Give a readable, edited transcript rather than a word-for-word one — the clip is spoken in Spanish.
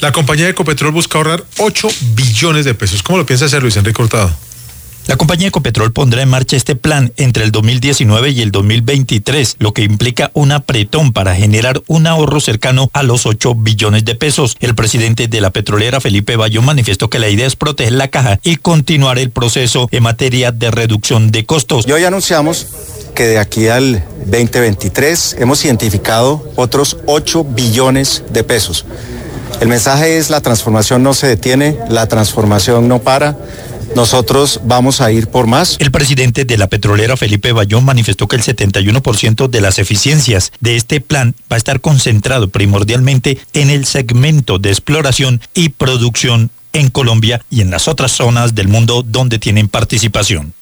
La compañía de Ecopetrol busca ahorrar 8 billones de pesos. ¿Cómo lo piensa hacer, Luis Enrique Hurtado? La compañía Ecopetrol pondrá en marcha este plan entre el 2019 y el 2023, lo que implica un apretón para generar un ahorro cercano a los 8 billones de pesos. El presidente de la petrolera, Felipe Bayón, manifestó que la idea es proteger la caja y continuar el proceso en materia de reducción de costos. Y hoy anunciamos que de aquí al 2023 hemos identificado otros 8 billones de pesos. El mensaje es: la transformación no se detiene, la transformación no para. Nosotros vamos a ir por más. El presidente de la petrolera, Felipe Bayón, manifestó que el 71% de las eficiencias de este plan va a estar concentrado primordialmente en el segmento de exploración y producción en Colombia y en las otras zonas del mundo donde tienen participación.